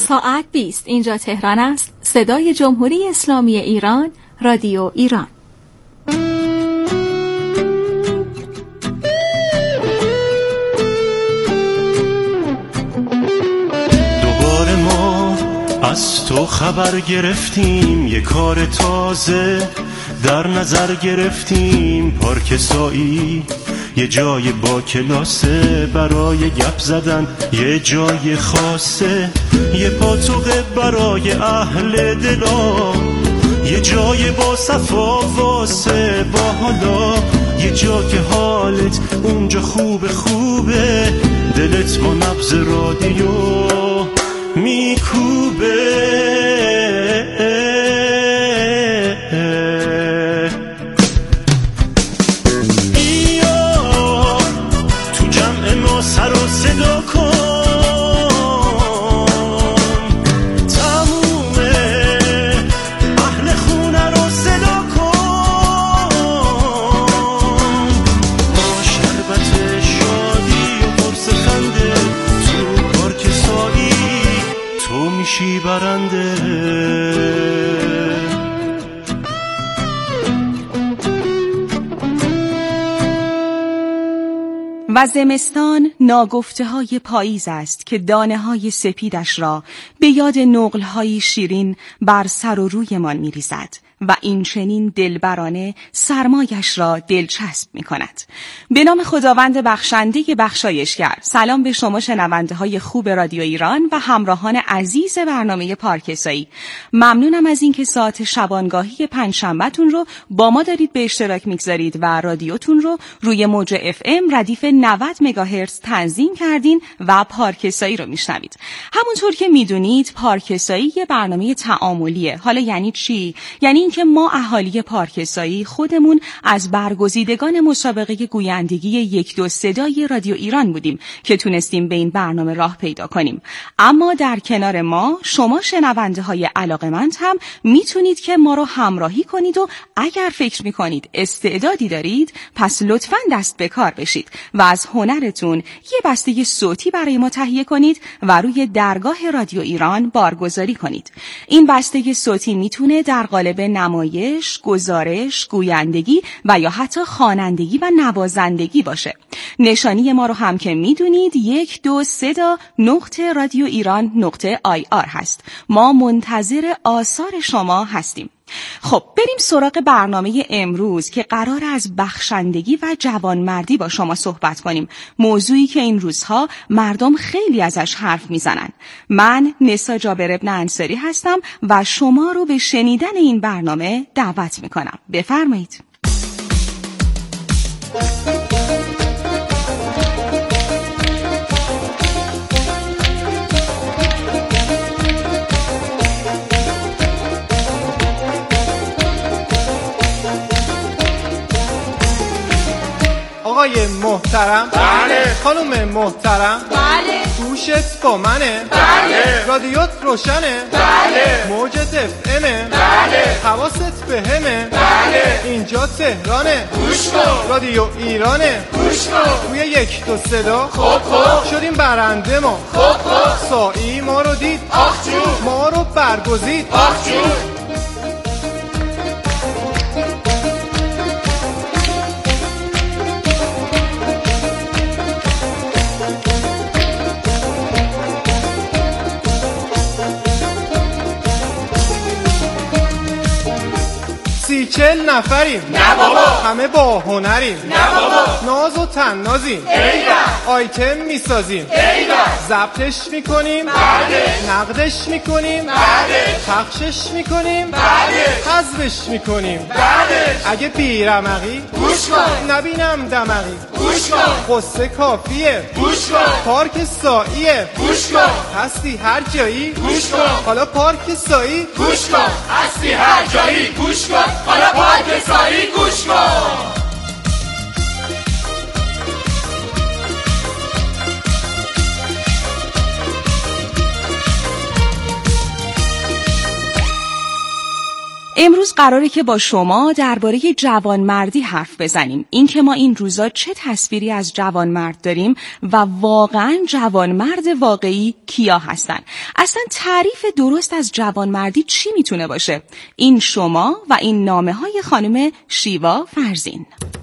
ساعت 20 اینجا تهران است. صدای جمهوری اسلامی ایران، رادیو ایران. دوباره ما از تو خبر گرفتیم، یه کار تازه در نظر گرفتیم. پارک سایی یه جای با کلاسه، برای گپ زدن یه جای خاصه. یه پاتوقه برای اهل دلا، یه جای با صفا واسه با حالا. یه جا که حالت اونجا خوبه، دلت با نبض رادیو میکوبه. سر و صدا کن، تمومه اهل خونه رو صدا کن. با شربت شادی و قرص خنده، تو پارک سایی تو میشی برنده. و زمستان ناگفته های پاییز است که دانه های سپیدش را به یاد نقل های شیرین بر سر و رویمان می ریزد و این چنین دلبرانه سرمایش را دلچسب می کند. به نام خداوند بخشنده بخشایشگر، سلام به شما شنونده های خوب رادیو ایران و همراهان عزیز برنامه پارک سایی. ممنونم از اینکه ساعت شبانگاهی پنجشنبه‌تون رو با ما دارید به اشتراک میگذارید و رادیوتون رو روی موج FM ردیف 90 مگاهرتز تنظیم کردین و پارک سایی رو میشنوید. همونطور که میدونید پارک سایی یه برنامه تعاملیه. حالا یعنی چی؟ یعنی اینکه ما اهالی پارک سایی خودمون از برگزیدگان مسابقه گویندگی 1 2 صدای رادیو ایران بودیم که تونستیم به این برنامه راه پیدا کنیم. اما در کنار ما شما شنونده های علاقه‌مند هم میتونید که ما رو همراهی کنید و اگر فکر میکنید استعدادی دارید پس لطفاً دست به کار بشید و از هنرتون یه بسته صوتی برای ما تهیه کنید و روی درگاه رادیو ایران بارگذاری کنید. این بسته صوتی میتونه در قالب نمایش، گزارش، گویندگی و یا حتی خوانندگی و نوازندگی باشه. نشانی ما رو هم که میدونید 123.radioiran.ir هست. ما منتظر آثار شما هستیم. خب بریم سراغ برنامه امروز که قرار از بخشندگی و جوانمردی با شما صحبت کنیم. موضوعی که این روزها مردم خیلی ازش حرف میزنن. من نسا جابر ابن انصاری هستم و شما رو به شنیدن این برنامه دعوت میکنم. بفرمایید. آقای محترم، بله. خانم محترم، بله. گوشت با منه، بله. رادیوت روشنه، بله. موجت افمه، بله. حواست بهمه، بله. اینجا تهرانه، گوش کن. رادیو ایرانه، گوش کن. روی 1 2 صدا خب شدیم برنده ما، خب سایی ما رو دید، آخ جون، ما رو برگزید، آخ جون. چل نفریم، نه بابا. همه با هنریم، نه بابا. ناز و تنازیم، آیتم میسازیم، ضبطش میکنیم، نقدش میکنیم، پخشش میکنیم، حذفش میکنیم. اگه بیرمقی گوش کن، نبینم دمقی، گوش کن، قصه کافیه، گوش کن، پارک ساییه، گوش کن، هستی هر جایی، گوش کن، حالا پارک سایی، گوش کن، هستی هر جایی، گوش کن، حالا پارک سایی، گوش کن. امروز قراره که با شما درباره جوانمردی حرف بزنیم. اینکه ما این روزا چه تصویری از جوانمرد داریم و واقعاً جوانمرد واقعی کیا هستن. اصلا تعریف درست از جوانمردی چی میتونه باشه؟ این شما و این نامه‌های خانم شیوا فرزین.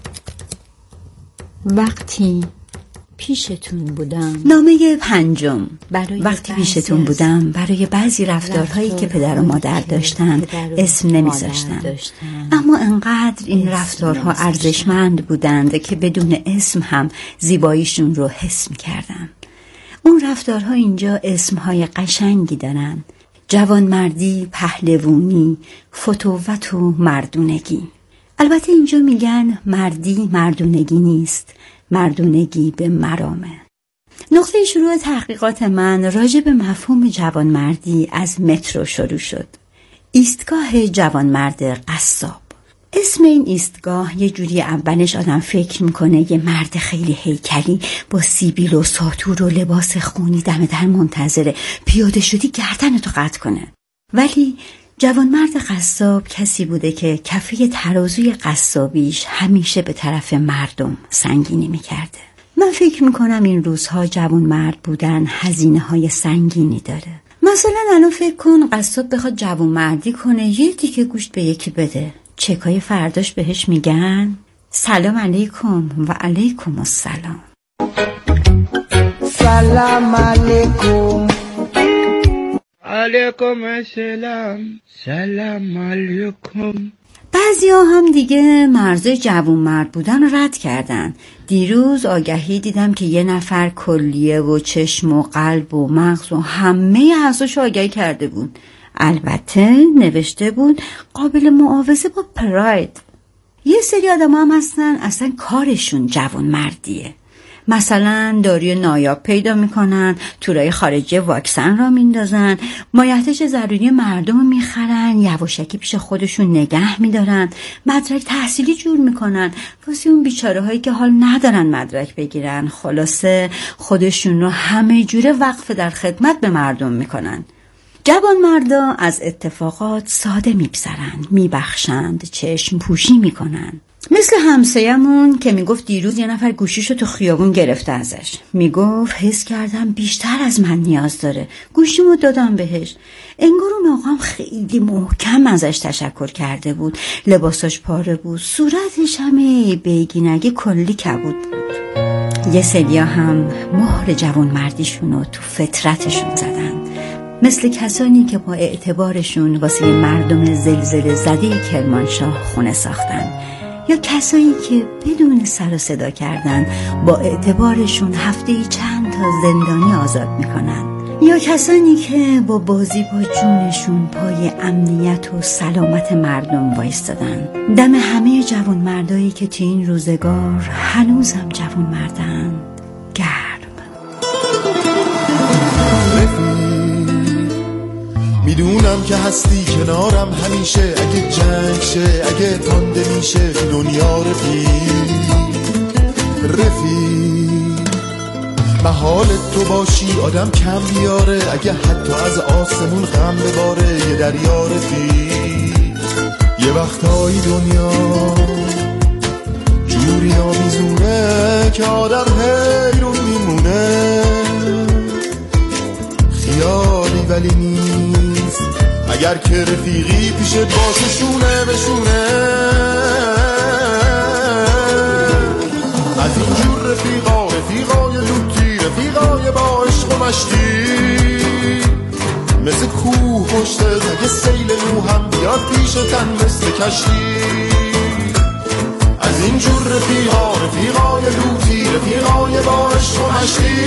وقتی پیشتون بودم. نامه 5. وقتی پیشتون بودم برای بعضی رفتارهایی که پدر و مادر داشتن اسم نمیذاشتم، اما انقدر این رفتارها ارزشمند بودند که بدون اسم هم زیباییشون رو حس می‌کردم. اون رفتارها اینجا اسمهای قشنگی دارن: جوانمردی، پهلوانی، فتوت و مردونگی. البته اینجا میگن مردی مردونگی نیست، مردونگی به مرامه. نقطه شروع تحقیقات من راجع به مفهوم جوانمردی از مترو شروع شد. ایستگاه جوانمرد قصاب. اسم این ایستگاه یه جوری اولش آدم فکر میکنه یه مرد خیلی هیکلی با سیبیل و ساتور و لباس خونی دم در منتظره پیاده شدی گردنتو قطع کنه. ولی جوانمرد قصاب کسی بوده که کفه ترازوی قصابیش همیشه به طرف مردم سنگینی میکرده. من فکر میکنم این روزها جوانمرد بودن هزینه‌های سنگینی داره. مثلا الان فکر کن قصاب بخواد جوانمردی کنه یه دیگه گوشت به یکی بده، چکای فرداش بهش میگن سلام علیکم و علیکم السلام. سلام علیکم. علیکم السلام. سلام علیکم. بعضیا هم دیگه مرز جوانمرد بودن رد کردن. دیروز آگهی دیدم که یه نفر کلیه و چشم و قلب و مغز و همه اعضاشو آگهی کرده بود. البته نوشته بود قابل معاوضه با پراید. یه سری آدم هم هستن اصلا کارشون جوانمردیه. مثلا داروی نایاب پیدا میکنن، تورای خارجی واکسن را میندازن، مایحتاج ضروری مردم رو میخرن، یواشکی پیش خودشون نگه میدارن، مدرک تحصیلی جور میکنن واسه اون بیچاره هایی که حال ندارن مدرک بگیرن. خلاصه خودشون رو همه جوره وقف در خدمت به مردم میکنن. جوان مردا از اتفاقات ساده میبسرن، میبخشند، چشم پوشی میکنن. مثل همسایمون که میگفت دیروز یه نفر گوشیشو تو خیابون گرفته ازش. میگفت حس کردم بیشتر از من نیاز داره، گوشیمو دادم بهش. انگار اون آقام خیلی محکم ازش تشکر کرده بود. لباساش پاره بود، صورتش همه بیگینگی کلی کبود بود. یه سریا هم مهر جوان مردیشونو تو فطرتشون زدن، مثل کسانی که با اعتبارشون واسه مردم زلزله زده کرمانشاه خونه ساختن، یا کسایی که بدون سر و صدا کردن با اعتبارشون هفته‌ای چند تا زندانی آزاد میکنن، یا کسانی که با بازی با جونشون پای امنیت و سلامت مردم وایستادن. دم همه جوان مردایی که تو این روزگار هنوزم جوان مردن گرم. میدونم که هستی کنارم همیشه، اگه جنگ شه، اگه تانده میشه دنیا رفیق محال تو باشی آدم کم بیاره، اگه حتی از آسمون غم بباره یه دریا رفیق. یه وقتایی دنیا جوری آمیزونه که آدم حیرون میمونه، خیالی ولی نیست اگر که رفیقی پیشت باشه شونه بشونه. از اینجور رفیقای لوتی، رفیقای با عشق و مشتی، مثل کوه پشت اگه سیل نو هم بیاد پیشتن مثل کشتی. از اینجور رفیقای لوتی، رفیقای با عشق و مشتی،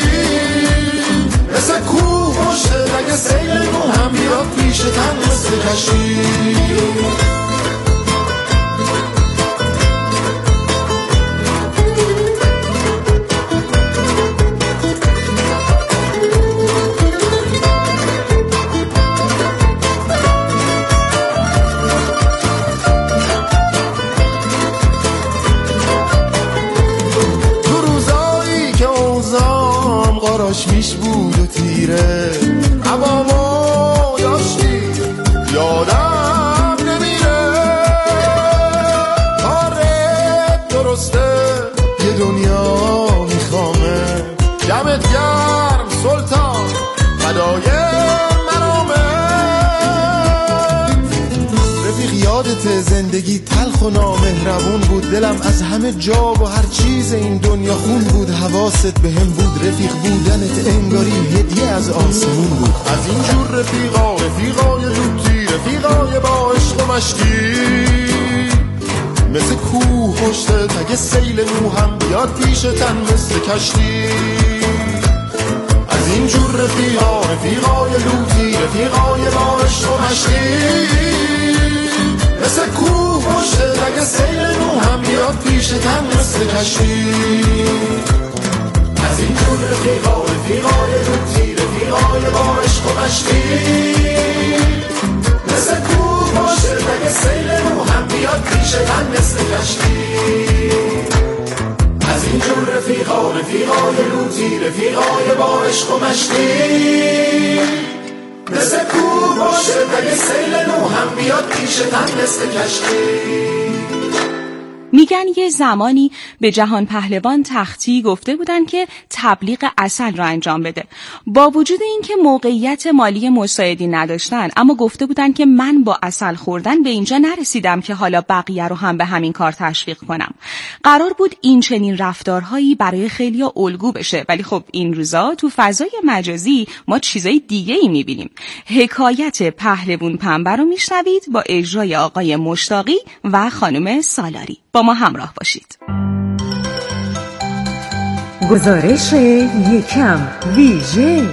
مثل کوه پشت اگه سیل نو هم بیاد پیشتن مثل کشتی. میش بود و تیره هوامو داشتی، یادم نمیره زندگی تلخ و نامهربون بود، دلم از همه جا و هر چیز این دنیا خون بود. حواست به هم بود، رفیق بودنت انگاری هدیه از آسمون بود. از اینجور رفیقای لوتی، رفیقای با عشق و مشتی، مثل کوه پشتت اگه سیل نو هم بیاد پیشتن مثل کشتی. از اینجور رفیقای لوتی، رفیقای با عشق و مشتی، مثل کوه پشتت اگه سیل نو هم بیاد پیشتن مثل کشتی. از اینجور رفیقای لوتی، رفیقای با عشق و مشتی، مثل کوه پشتت اگه سیل نو هم بیاد پیشتن مثل کشتی. از اینجور رفیقای لوتی، رفیقای با عشق و مشتی، مثل کوه پشتت اگه سیل نو هم بیاد پیشتن مثل کشتی. میگن یه زمانی به جهان پهلوان تختی گفته بودن که تبلیغ عسل را انجام بده. با وجود اینکه موقعیت مالی مساعدی نداشتن، اما گفته بودن که من با عسل خوردن به اینجا نرسیدم که حالا بقیه رو هم به همین کار تشویق کنم. قرار بود این چنین رفتارهایی برای خیلیا الگو بشه، ولی خب این روزا تو فضای مجازی ما چیزای دیگه ای میبینیم. حکایت پهلوان پنبه رو میشنوید با اجرای آقای مشتاقی و خانم سالاری. با ما همراه باشید. گزارش یکم ویژه.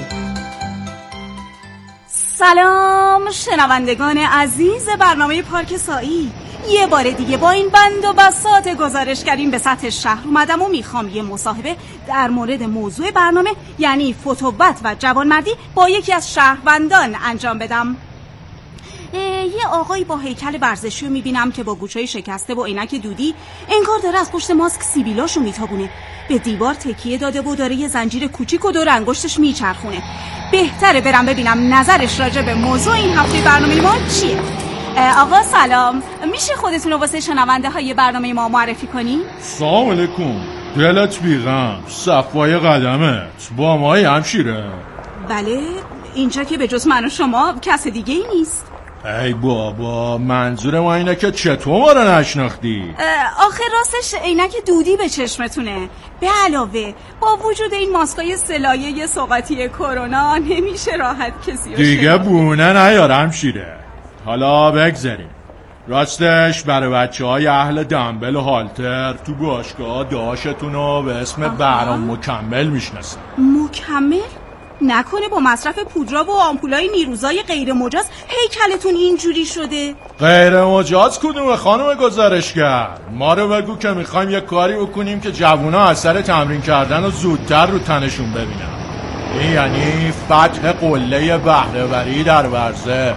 سلام شنوندگان عزیز برنامه پارک سایی. یه بار دیگه با این بند و بساط گزارشگریم به سطح شهر اومدم و میخوام یه مصاحبه در مورد موضوع برنامه، یعنی فتووت و جوانمردی، با یکی از شهروندان انجام بدم. یه آقایی با هیکل ورزشی رو میبینم که با گوشای شکسته و عینک دودی انگار داره از پشت ماسک سیبیلاشو میتابونه. به دیوار تکیه داده و داره یه زنجیر کوچیک و دور انگشتش میچرخونه. بهتره برم ببینم نظرش راجع به موضوع این هفته برنامه ما چیه. آقا سلام، میشه خودتون رو واسه شنونده های برنامه ما معرفی کنی؟ سلام علیکم، دلت بیغم، صفای قدمت، با ما همشیره. بله، اینجا که به جز من و شما کس دیگه ای نیست. ای بابا، منظور ما اینه که چطور ما رو نشناختی؟ آخه راستش عینک دودی به چشمتونه. به علاوه با وجود این ماسکای سلایه سوغاتی کرونا نمیشه راحت کسی رو دیگه بونه نیارم شیره. حالا بگذاریم، راستش برای بچه‌های اهل دنبل و هالتر تو باشگاه داشتون رو به اسم بهرام مکمل میشناسن. مکمل؟ نکنه با مصرف پودرا و آمپولای نیروزای غیر مجاز هیکلتون اینجوری شده؟ غیر مجاز کدومه خانم گزارشگر؟ ما رو بگو که میخوایم یه کاری بکنیم که جوونا اثر تمرین کردن رو زودتر رو تنشون ببینن. این یعنی فتح قله بهره‌وری در ورزش.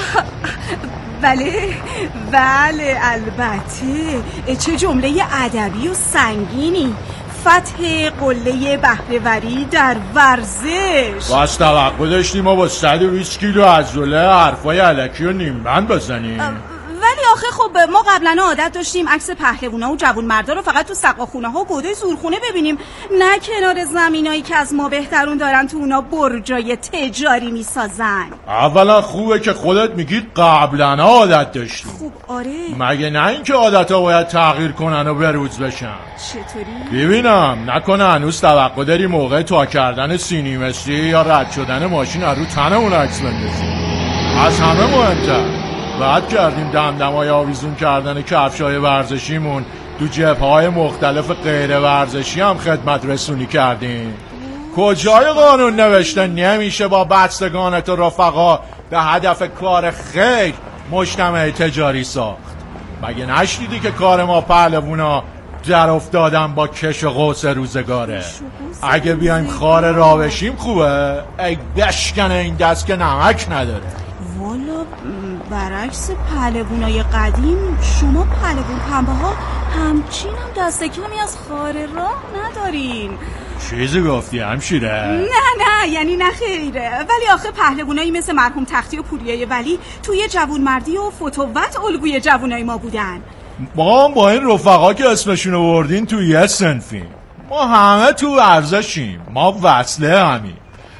بله البته، چه جمله ادبی و سنگینی. فتح قله بهره‌وری در ورزش. باز توقع داشتیم ما با 120 کیلو عضله حرفای الکی و نیمبند بزنیم. ولی آخه خب ما قبلا عادت داشتیم عکس پهلوانا و جوانمردا رو فقط تو سقاخونه ها و گودای زورخونه ببینیم، نه کنار زمینایی که از ما بهترون دارن تو اونا برجای تجاری میسازن. اولا خوبه که خودت میگید قبلا عادت داشتیم. خب آره، مگه نه اینکه عادت‌ها باید تغییر کنن و بروز بشن؟ چطوری؟ ببینم نکنه هنوز توقع داری موقع تا کردن سینی مسی یا رد شدن ماشین از رو تنمون عکس بندازیم. از همه مهمتر بعد کردیم دمدمای آویزون کردن کفشای ورزشیمون تو جبهه‌های مختلف غیر ورزشی هم خدمت رسونی کردیم. کجای قانون نوشته نمیشه با بستگانت و رفقا به هدف کار خیر مجتمع تجاری ساخت؟ مگه نشنیدی که کار ما پهلوونا در افتادن با کش و قوس روزگاره؟ اگه بیایم خار را بشیم خوبه، ای بشکنه این دست که نمک نداره. والا برعکس پهلوونای قدیم، شما پهلوون پنبه ها همچین هم دست کمی از خار راه ندارین. چیزی گفتی همشیره؟ نه یعنی نه خیره، ولی آخه پهلوونایی مثل مرحوم تختی و پوریای ولی توی جوانمردی و فتووت الگوی جوانای ما بودن. ما هم با این رفقا که اسمشونو بردین تو یه صنفیم. ما همه تو ورزشیم، ما وصله همیم.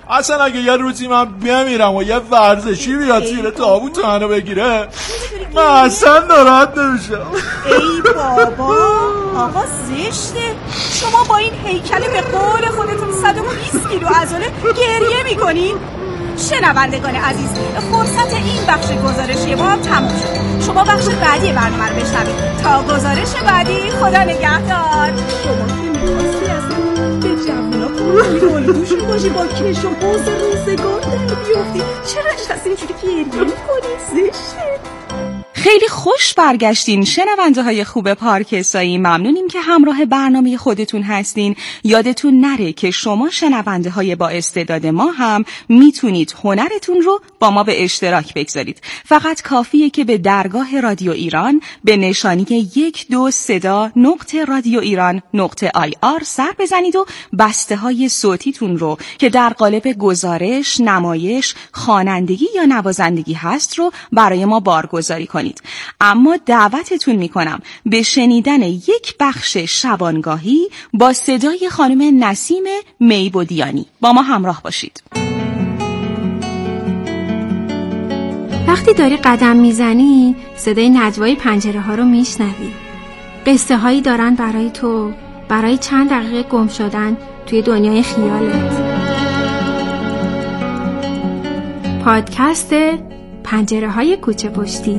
اصلا اگه یه روزی من بمیرم و یه ورزشی بیاد زیر تابوت منو بگیره من اصلا ناراحت نمیشم. ای بابا آقا زشته، شما با این هیکل به قول خودتون 120 کیلو عضله گریه میکنین؟ شنوندگان عزیز، فرصت این بخش گزارشی ما هم تموم شد. شما بخش بعدی برنامه رو بشنوید. تا گزارش بعدی، خدا نگهدار. شما که می‌خواستی اصلا به جوونا الگوشون باشی، با کش و قوس روزگار در بیافتی، چرا نشستی اینجوری گریه می‌کنی؟ زشته. خیلی خوش برگشتین شنونده خوب پارک سایی. ممنونیم که همراه برنامه خودتون هستین. یادتون نره که شما شنونده های با استعداد ما هم میتونید هنرتون رو با ما به اشتراک بگذارید. فقط کافیه که به درگاه رادیو ایران به نشانی 12.radioiran.ir سر بزنید و بسته های صوتیتون رو که در قالب گزارش، نمایش، خوانندگی یا نوازندگی هست رو برای ما بارگذاری کنید. اما دعوتتون میکنم به شنیدن یک بخش شبانگاهی با صدای خانم نسیم میبودیانی. با ما همراه باشید. وقتی داری قدم میزنی صدای نجوای پنجره ها رو میشنوی. قصه هایی دارن برای تو، برای چند دقیقه گم شدن توی دنیای خیالت. پادکست پنجره های کوچه پشتی،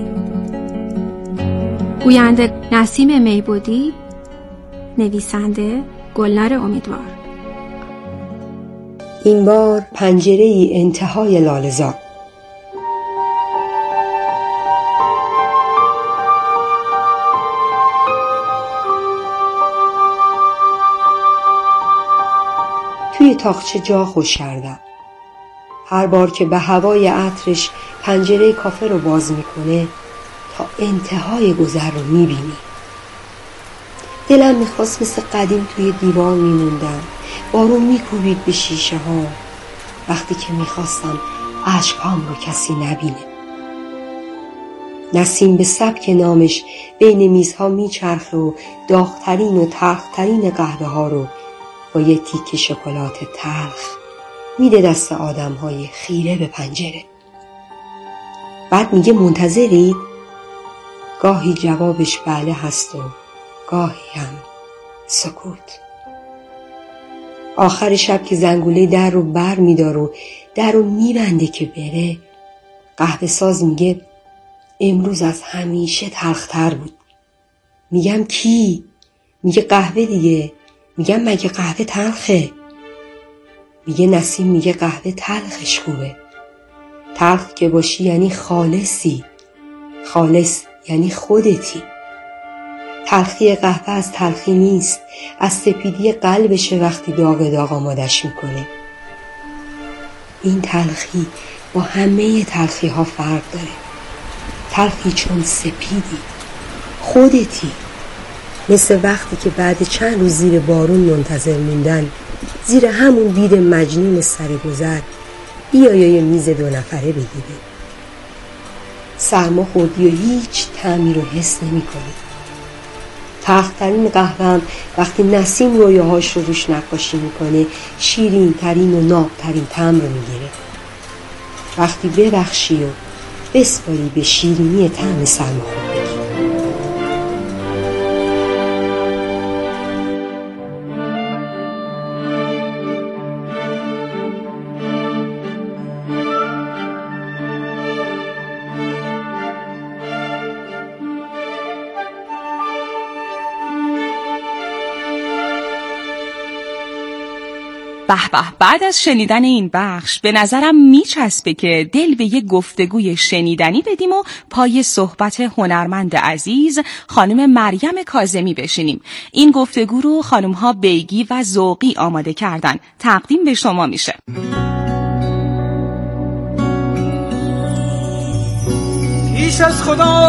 گوینده نسیم میبودی، نویسنده گلنار امیدوار. این بار پنجره انتهای لاله‌زار. توی تاقچه جا خوش کردم. هر بار که به هوای عطرش پنجره کافه رو باز میکنه تا انتهای گذر رو میبینی. دلم میخواست مثل قدیم توی دیوار میموندم، بارون میکوبید به شیشه ها وقتی که میخواستم اشکام رو کسی نبینه. نسیم به سبک نامش بین میزها میچرخه و داغترین و تلخترین قهوه ها رو با یه تیکه شکلات تلخ میده دست آدم های خیره به پنجره. بعد میگه منتظرید؟ گاهی جوابش بله هست و گاهی هم سکوت. آخر شب که زنگوله در رو بر میدار و در رو میبنده که بره، قهوه ساز میگه امروز از همیشه تلختر بود. میگم کی؟ میگه قهوه دیگه. میگم مگه قهوه تلخه؟ میگه نسیم میگه قهوه تلخش خوبه. تلخ که باشی یعنی خالصی، خالص یعنی خودتی. تلخی قهوه از تلخی نیست، از سپیدی قلبشه وقتی داغ داغ آمادش میکنه. این تلخی با همه تلخی ها فرق داره. تلخی چون سپیدی، خودتی. مثل وقتی که بعد چند روز زیر بارون منتظر موندن، زیر همون بید مجنون سرگذر بیای یه میز 2 نفره بگیری. سرما خوردی و هیچ طعمی رو حس نمی کنی. تلخترین قهوه‌ام وقتی نسیم رویاهاش رو روش نقاشی میکنه شیرین ترین و نابترین طعم رو میگیره. وقتی ببخشی و بسپاری به شیرینی طعم سرماخوردگی. به به، بعد از شنیدن این بخش به نظرم میچسبه که دل به یک گفتگوی شنیدنی بدیم و پای صحبت هنرمند عزیز خانم مریم کاظمی بشینیم. این گفتگو رو خانم‌ها بیگی و ذوقی آماده کردن. تقدیم به شما میشه. پیش از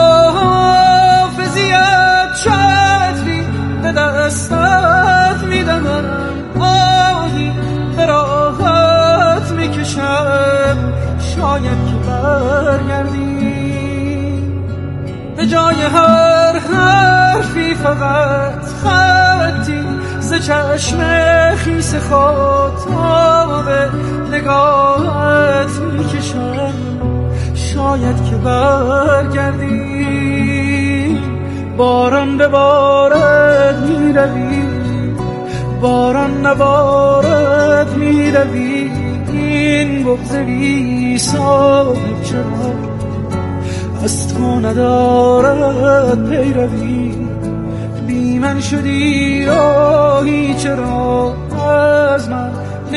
خداحافظیت چتری به دستت میدم، آهی به راحت میکشم، شاید که برگردی. به جای هر حرفی فقط خطی ز چشم خیس خاطاب نگاهت میکشم، شاید که برگردی باران ببارد میروی، باران نبارد میروی، این بغض بی صاحب چرا از تو ندارد پیروی، بی من شدی راهی چرا از من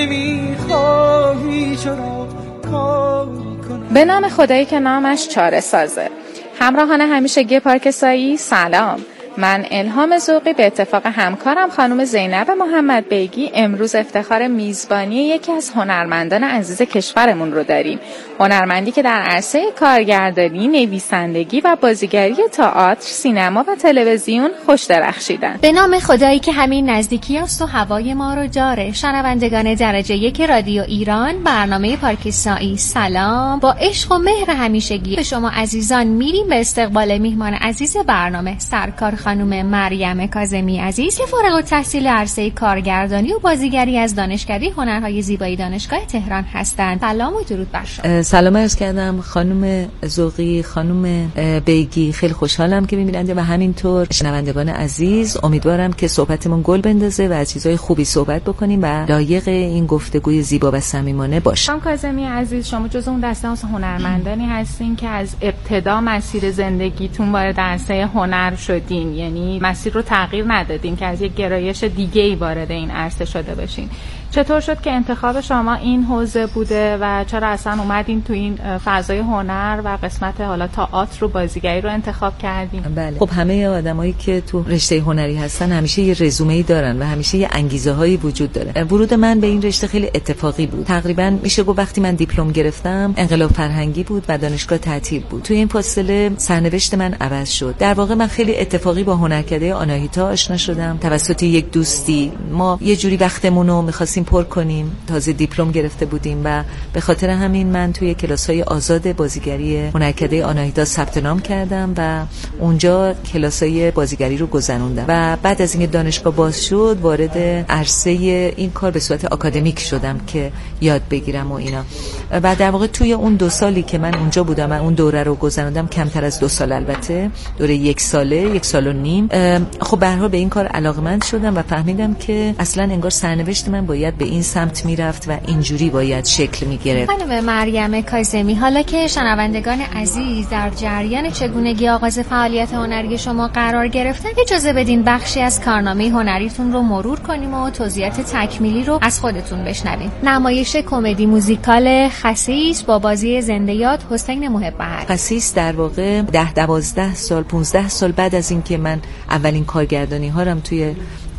نمیخواهی، چرا کاری کنم. به نام خدایی که نامش چاره سازه. همراهان همیشگی پارک سایی سلام، من الهام ذوقی به اتفاق همکارم خانم زینب محمد بیگی امروز افتخار میزبانی یکی از هنرمندان عزیز کشورمون رو داریم. هنرمندی که در عرصه کارگردانی، نویسندگی و بازیگری تئاتر، سینما و تلویزیون خوش درخشیدن. به نام خدایی که همین نزدیکی است و هوای ما رو جاره. شنوندگان درجه 1 رادیو ایران، برنامه پارک سایی سلام با عشق و مهر همیشگی به شما عزیزان میریم به استقبال میهمان عزیز برنامه، سرکار خانم مریم کاظمی عزیز که فارغ التحصیل عرصه کارگردانی و بازیگری از دانشکده هنرهای زیبایی دانشگاه تهران هستند. سلام و درود بر شما. سلام عرض کردم خانم ذوقی، خانم بیگی، خیلی خوشحالم که می‌بیننده و همینطور شنوندگان عزیز. امیدوارم که صحبتمون گل بندازه و از چیزای خوبی صحبت بکنیم و لایق این گفتگوی زیبا و صمیمانه باشه. خانم کاظمی عزیز، شما جزو اون دسته از هنرمندانی هستین که از ابتدا مسیر زندگیتون وارد عرصه هنر شدین، یعنی مسیر رو تغییر ندادین که از یک گرایش دیگه‌ای وارد این عرصه شده باشین. چطور شد که انتخاب شما این حوزه بوده و چرا اصلا اومدین تو این فضای هنر و قسمت حالا تئاتر و بازیگری رو انتخاب کردین؟ بله. خب همه آدمایی که تو رشته هنری هستن همیشه یه رزومه‌ای دارن و همیشه یه انگیزه‌هایی وجود داره. ورود من به این رشته خیلی اتفاقی بود. تقریبا میشه گفت وقتی من دیپلم گرفتم انقلاب فرهنگی بود و دانشگاه تعطیل بود. تو این فاصله سرنوشت من عوض شد. در واقع من خیلی اتفاقی با هنرکده آناهیتا آشنا شدم توسط یک دوستی. ما یه جوری وقتمون رو می‌خواستیم پر کنیم، تازه دیپلم گرفته بودیم و به خاطر همین من توی کلاس‌های آزاد بازیگری هنرکده آناهیتا ثبت نام کردم و اونجا کلاس‌های بازیگری رو گذروندم و بعد از اینکه دانشگاه باز شد وارد عرصه این کار به صورت آکادمیک شدم که یاد بگیرم و اینا. و در واقع توی اون 2 سالی که من اونجا بودم، من اون دوره رو گذروندم، کمتر از 2 سال، البته دوره 1 ساله، 1 سال و نیم. خب به هر حال به این کار علاقه‌مند شدم و فهمیدم که اصلا انگار سرنوشت من باید به این سمت میرفت و اینجوری باید شکل میگرفت. خانم مریم کاظمی، حالا که شنوندگان عزیز در جریان چگونگی آغاز فعالیت هنری شما قرار گرفتن، اجازه بدین بخشی از کارنامه هنریتون رو مرور کنیم و توضیحات تکمیلی رو از خودتون بشنویم. نمایش کمدی موزیکال خسیس با بازی زنده یاد حسین محبت. خسیس در واقع 10-12 سال 15 سال بعد از اینکه من اولین کارگردانی هارم توی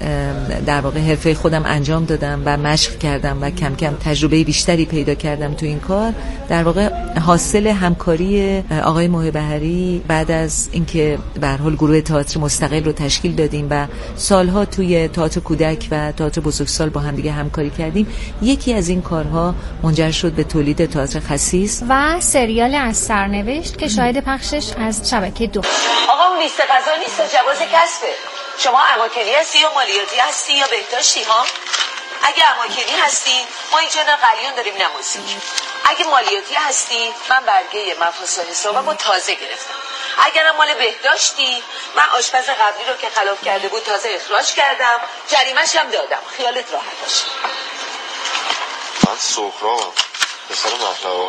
در واقع حرفه خودم انجام دادم و مشق کردم و کم کم تجربه بیشتری پیدا کردم تو این کار، در واقع حاصل همکاری آقای محبهری بعد از اینکه به هر حال گروه تئاتر مستقل رو تشکیل دادیم و سالها توی تئاتر کودک و تئاتر بزرگسال با هم دیگه همکاری کردیم، یکی از این کارها منجر شد به تولید تئاتر خسیس و سریال از سرنوشت که شاهد پخشش از شبکه 2. آقا اون لیست غذا نیست، جواز کسبه. شما اماکنی هستی یا مالیاتی هستی یا بهداشتی ها؟ اگه اماکنی هستی ما اینجا نه قلیون داریم نه موزیک. اگه مالیاتی هستی من برگه مفاصل حسابم رو تازه گرفتم. اگرم مال بهداشتی من آشپز قبلی رو که خلاف کرده بود تازه اخراج کردم، جریمه‌ش هم دادم. خیالت راحت باشه. من سهراب پسر محلوا.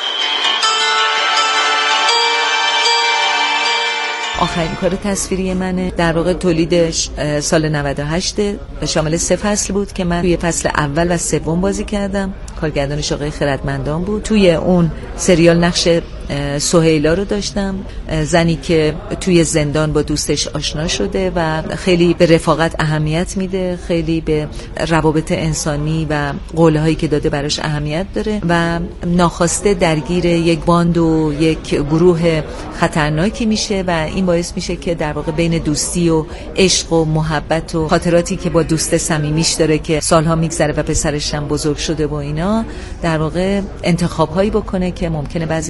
آخرین کار تصویری منه، در واقع تولیدش سال 98 به شامل 3 فصل بود که من توی فصل اول و سوم بازی کردم. کارگردانش آقای خردمندان بود. توی اون سریال نقش سهیلا رو داشتم، زنی که توی زندان با دوستش آشنا شده و خیلی به رفاقت اهمیت میده، خیلی به روابط انسانی و قولهایی که داده براش اهمیت داره و ناخواسته درگیر یک باند و یک گروه خطرناکی میشه و این باعث میشه که در واقع بین دوستی و عشق و محبت و خاطراتی که با دوست صمیمیش داره که سالها میگذره و پسرش هم بزرگ شده و اینا، در واقع انتخاب‌هایی بکنه که ممکنه بعضی وقتا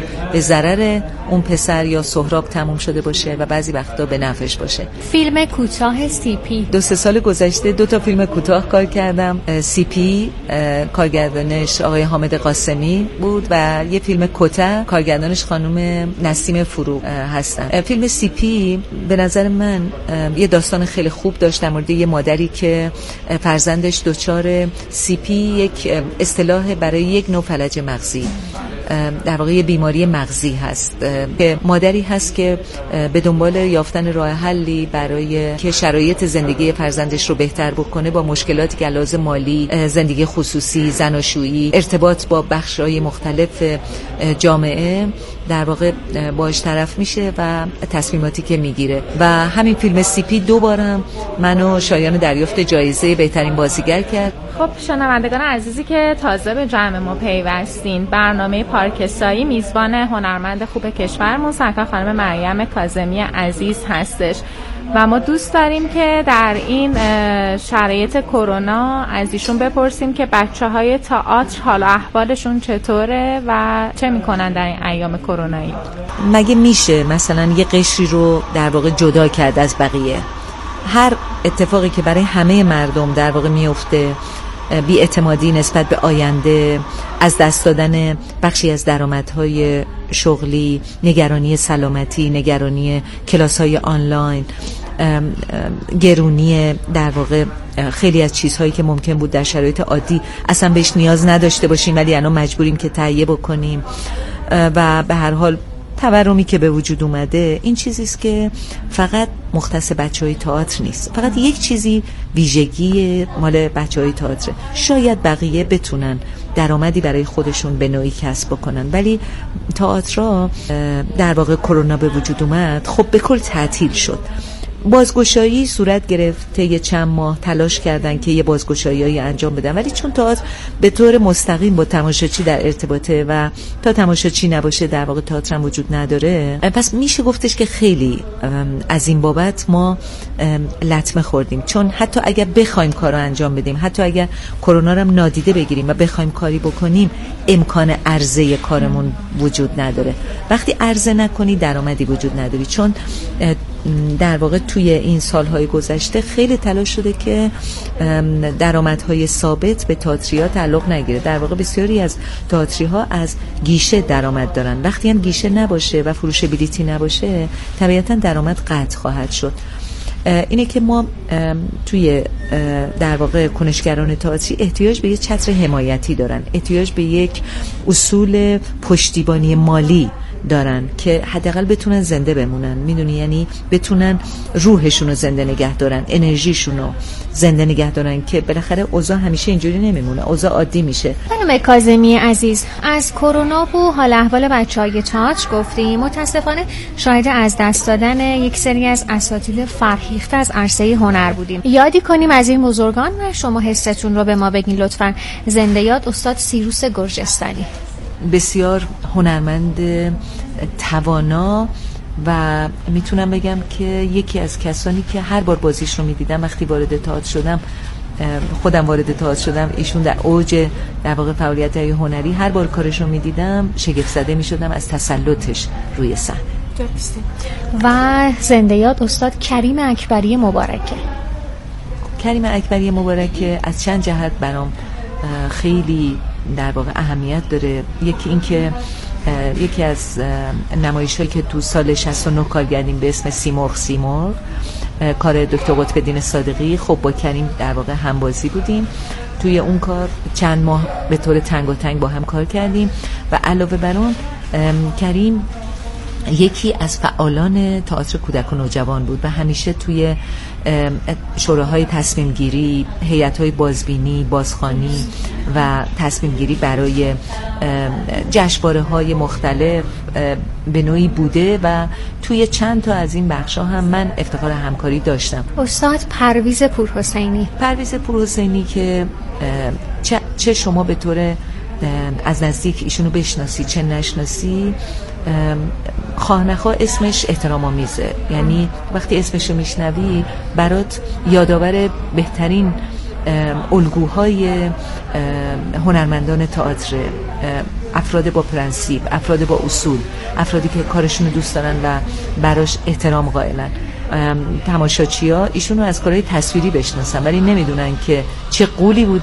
به ضرر اون پسر یا سهراب تموم شده باشه و بعضی وقتا به نفعش باشه. فیلم کوتاه CP 2-3 سال گذشته 2 تا فیلم کوتاه کار کردم. CP کارگردانش آقای حامد قاسمی بود و یه فیلم کوتاه کارگردانش خانم نسیم فروغ هستن. فیلم CP به نظر من یه داستان خیلی خوب داشت در مورد یه مادری که فرزندش دچار CP، یک اصطلاح برای یک نوع فلج مغزی، در واقع بیماری مغزی هست که مادری هست که به دنبال یافتن راه حلی برای که شرایط زندگی فرزندش رو بهتر بکنه با مشکلاتی که لازم مالی، زندگی خصوصی، زناشویی، ارتباط با بخش‌های مختلف جامعه در واقع باش طرف میشه و تصمیماتی که میگیره. و همین فیلم CP 2 بارم منو شایان دریافت جایزه بهترین بازیگر کرد. خب شنوندگان عزیزی که تازه به جمع ما پیوستین، برنامه پارک سایی میزبان هنرمند خوب کشورمون سرکار خانم مریم کاظمی عزیز هستش و ما دوست داریم که در این شرایط کرونا از ایشون بپرسیم که بچه‌های تئاتر حال و احوالشون چطوره و چه میکنن در این ایام کرونایی. مگه میشه مثلا یه قشری رو در واقع جدا کرد از بقیه؟ هر اتفاقی که برای همه مردم در واقع میفته، بی‌اعتمادی نسبت به آینده، از دست دادن بخشی از درآمدهای شغلی، نگرانی سلامتی، نگرانی کلاس‌های آنلاین، گرونی در واقع خیلی از چیزهایی که ممکن بود در شرایط عادی اصلا بهش نیاز نداشته باشیم ولی الان مجبوریم که تهیه بکنیم و به هر حال تورمی که به وجود اومده، این چیزیست که فقط مختص بچه‌های تئاتر نیست، فقط یک چیزی ویژگی مال بچه‌های تئاتر. شاید بقیه بتونن درآمدی برای خودشون به نوعی کسب بکنن ولی تئاترها در واقع کرونا به وجود اومد، خب به کل تعطیل شد. بازگشایی صورت گرفت، یه چند ماه تلاش کردن که یه بازگشایی‌ای انجام بدن ولی چون تئاتر به طور مستقیم با تماشاچی در ارتباطه و تا تماشاچی نباشه در واقع تئاتر هم وجود نداره، پس میشه گفتش که خیلی از این بابت ما لطمه خوردیم. چون حتی اگر بخوایم کارو انجام بدیم، حتی اگر کرونا رو هم نادیده بگیریم و بخوایم کاری بکنیم، امکان عرضه کارمون وجود نداره. وقتی عرضه نکنی درآمدی وجود نداری. چون در واقع توی این سالهای گذشته خیلی تلاش شده که درآمدهای ثابت به تئاتریا تعلق نگیره. در واقع بسیاری از تئاتری‌ها از گیشه درآمد دارن. وقتی هم گیشه نباشه و فروش بلیتی نباشه، طبیعتاً درآمد قطع خواهد شد. اینه که ما توی در واقع کنشگران تئاتری احتیاج به یک چتر حمایتی دارن، احتیاج به یک اصول پشتیبانی مالی دارن که حداقل بتونن زنده بمونن. میدونی، یعنی بتونن روحشون رو زنده نگه دارن، انرژیشون رو زنده نگه دارن که بالاخره اوضاع همیشه اینجوری نمیمونه، اوضاع عادی میشه. خانم کاظمی عزیز، از کرونا و حال احوال بچهای تئاتر گفتیم. متاسفانه شاهد از دست دادن یک سری از اساتید فرهیخته از عرصه هنر بودیم. یادی کنیم از این بزرگان و شما حستون رو به ما بگین لطفاً. زنده یاد استاد سیروس گرجستانی، بسیار هنرمند توانا و میتونم بگم که یکی از کسانی که هر بار بازیش رو میدیدم، وقتی وارد تئاتر شدم، خودم وارد تئاتر شدم، ایشون در اوج در واقع فعالیت‌های هنری، هر بار کارش رو میدیدم شگفت زده میشدم از تسلطش روی صحنه. و زنده یاد استاد کریم اکبری مبارکه. کریم اکبری مبارکه از چند جهت برام خیلی در واقع اهمیت داره. یکی این که یکی از نمایش‌هایی که تو سال 69 کار کردیم به اسم سیمرغ کار دکتر قطب‌الدین صادقی، خب با کریم در واقع همبازی بودیم توی اون کار. چند ماه به طور تنگاتنگ با هم کار کردیم و علاوه بر اون کریم یکی از فعالان تئاتر کودک و نوجوان بود و همیشه توی شوراهای تصمیم گیری، هیئت‌های بازبینی، بازخوانی و تصمیم گیری برای جشنواره‌های مختلف به نوعی بوده و توی چند تا از این بخش‌ها هم من افتخار همکاری داشتم. استاد پرویز پورحسینی که چه شما به طور از نزدیک ایشونو بشناسی چه نشناسی، خواه نخواه اسمش احترام آمیزه. یعنی وقتی اسمشو میشنوی برات یادآور بهترین الگوهای هنرمندان تئاتر، افراد با پرنسیپ، افراد با اصول، افرادی که کارشون رو دوست دارن و براش احترام قائلن. تماشاچی‌ها ایشونو از کارهای تصویری بشناسن ولی نمیدونن که چه قولی بوده